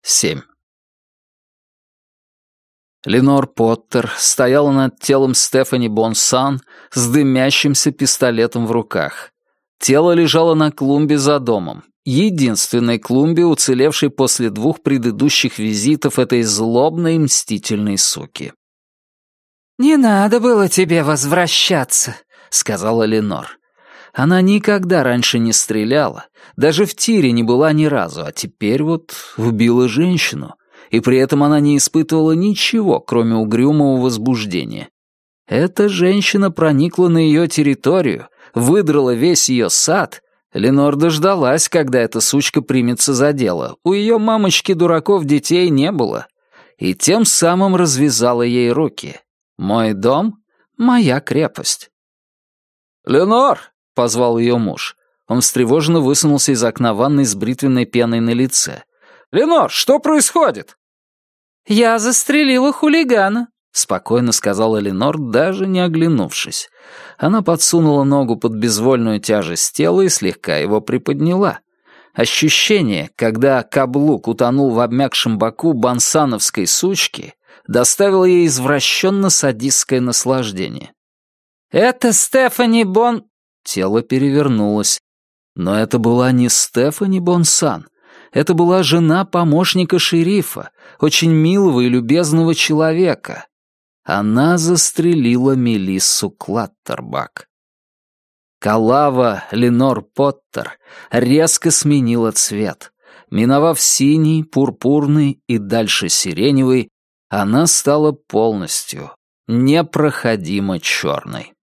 7. Ленор Поттер стояла над телом Стефани Бонсан с дымящимся пистолетом в руках. Тело лежало на клумбе за домом, единственной клумбе, уцелевшей после 2 предыдущих визитов этой злобной и мстительной суки. «Не надо было тебе возвращаться», — сказала Ленор. Она никогда раньше не стреляла, даже в тире не была ни разу, а теперь вот убила женщину, и при этом она не испытывала ничего, кроме угрюмого возбуждения. Эта женщина проникла на ее территорию, выдрала весь ее сад. Ленор дождалась, когда эта сучка примется за дело. У ее мамочки дураков детей не было. И тем самым развязала ей руки. «Мой дом — моя крепость». «Ленор!» — позвал ее муж. Он встревоженно высунулся из окна ванной с бритвенной пеной на лице. «Ленор, что происходит?» «Я застрелила хулигана», — спокойно сказала Ленор, даже не оглянувшись. Она подсунула ногу под безвольную тяжесть тела и слегка его приподняла. Ощущение, когда каблук утонул в обмякшем боку бонсановской сучки, доставило ей извращенно-садистское наслаждение. «Это Стефани Бон...» Тело перевернулось. Но это была не Стефани Бонсан. Это была жена помощника шерифа, очень милого и любезного человека. Она застрелила Мелиссу Клаттербак. Калава Ленор Поттер резко сменила цвет. Миновав синий, пурпурный и дальше сиреневый, она стала полностью непроходимо черной.